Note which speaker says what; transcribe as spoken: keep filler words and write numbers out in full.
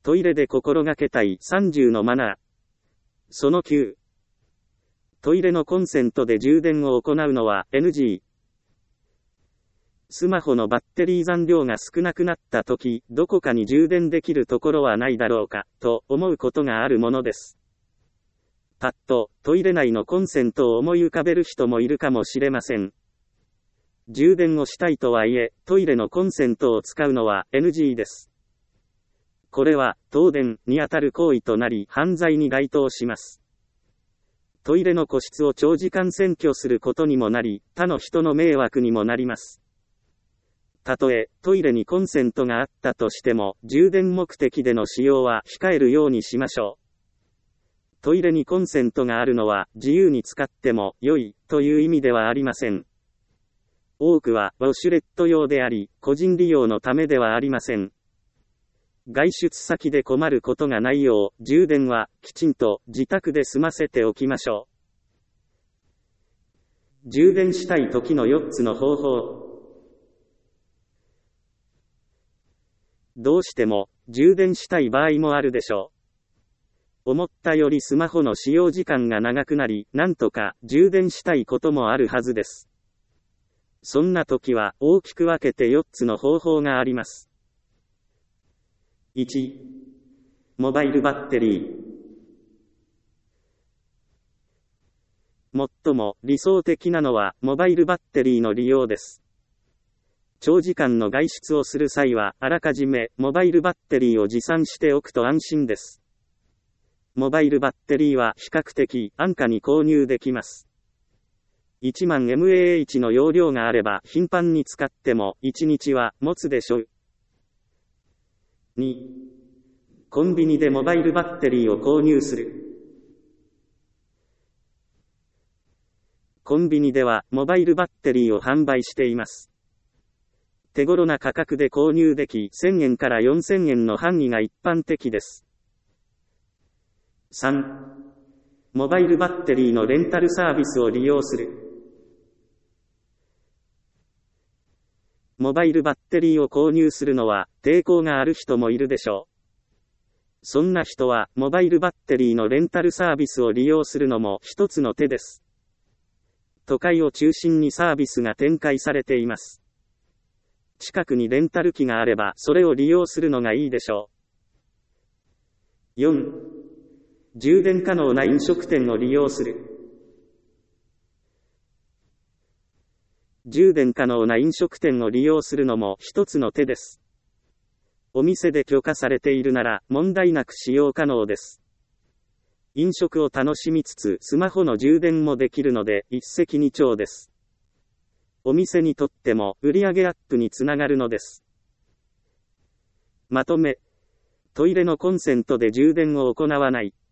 Speaker 1: トイレで心がけたいさんじゅうのマナー。そのきゅう。トイレのコンセントで充電を行うのは エヌジー。スマホのバッテリー残量が少なくなった時、どこかに充電できるところはないだろうか、と思うことがあるものです。パッと、トイレ内のコンセントを思い浮かべる人もいるかもしれません。充電をしたいとはいえ、トイレのコンセントを使うのは エヌジー です。これは、東電にあたる行為となり、犯罪に該当します。トイレの個室を長時間占拠することにもなり、他の人の迷惑にもなります。たとえ、トイレにコンセントがあったとしても、充電目的での使用は控えるようにしましょう。トイレにコンセントがあるのは、自由に使っても良い、という意味ではありません。多くは、ウォシュレット用であり、個人利用のためではありません。外出先で困ることがないよう、充電は、きちんと、自宅で済ませておきましょう。充電したい時のよっつの方法。どうしても、充電したい場合もあるでしょう。思ったよりスマホの使用時間が長くなり、なんとか、充電したいこともあるはずです。そんな時は、大きく分けてよっつの方法があります。いち. モバイルバッテリー。最も理想的なのは、モバイルバッテリーの利用です。長時間の外出をする際は、あらかじめ、モバイルバッテリーを持参しておくと安心です。モバイルバッテリーは比較的安価に購入できます。いちまんエムエーエイチ の容量があれば頻繁に使ってもいちにちは持つでしょう。に. コンビニでモバイルバッテリーを購入する。コンビニではモバイルバッテリーを販売しています。手頃な価格で購入でき、せんえんからよんせんえんの範囲が一般的です。さん. モバイルバッテリーのレンタルサービスを利用する。モバイルバッテリーを購入するのは抵抗がある人もいるでしょう。そんな人はモバイルバッテリーのレンタルサービスを利用するのも一つの手です。都会を中心にサービスが展開されています。近くにレンタル機があればそれを利用するのがいいでしょう。よん. 充電可能な飲食店を利用する。充電可能な飲食店を利用するのも一つの手です。お店で許可されているなら問題なく使用可能です。飲食を楽しみつつスマホの充電もできるので一石二鳥です。お店にとっても売上アップにつながるのです。まとめ。トイレのコンセントで充電を行わない。